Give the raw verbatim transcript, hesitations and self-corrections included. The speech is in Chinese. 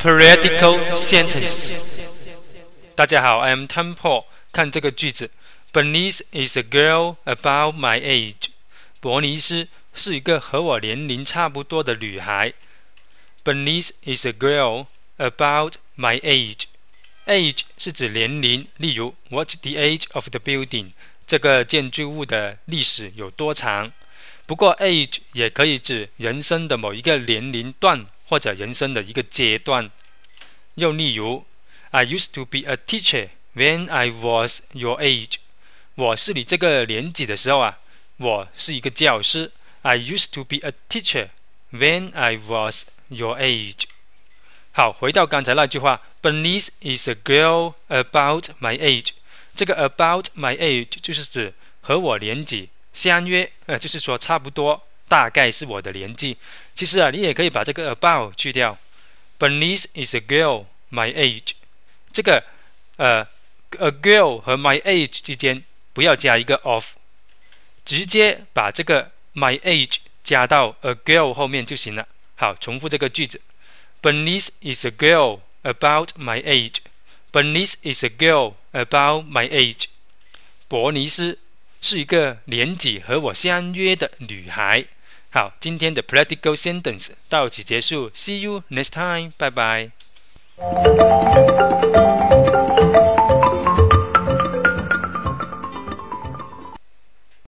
Practical sentences。大家好 ，I am Tom Paul。看这个句子 ，Bernice is a girl about my age。伯尼斯是一个和我年龄差不多的女孩。Bernice is a girl about my age。Age 是指年龄，例如 What's the age of the building？ 这个建筑物的历史有多长？不过 age 也可以指人生的某一个年龄段，或者人生的一个阶段。又例如 I used to be a teacher when I was your age。 我是你这个年纪的时候啊，我是一个教师。 I used to be a teacher when I was your age。 好，回到刚才那句话， Bernice is a girl about my age。 这个 about my age 就是指和我年纪相约，呃，就是说差不多，大概是我的年纪。其实啊，你也可以把这个 about 去掉。Bernice is a girl my age。 这个呃 a girl 和 my age 之间不要加一个 of， 直接把这个 my age 加到 a girl 后面就行了。好，重复这个句子 Bernice is a girl about my age。 Bernice is a girl about my age。 伯尼斯是一个年纪和我相约的女孩。好，今天的 Practical Sentence 到此结束。See you next time， 拜拜。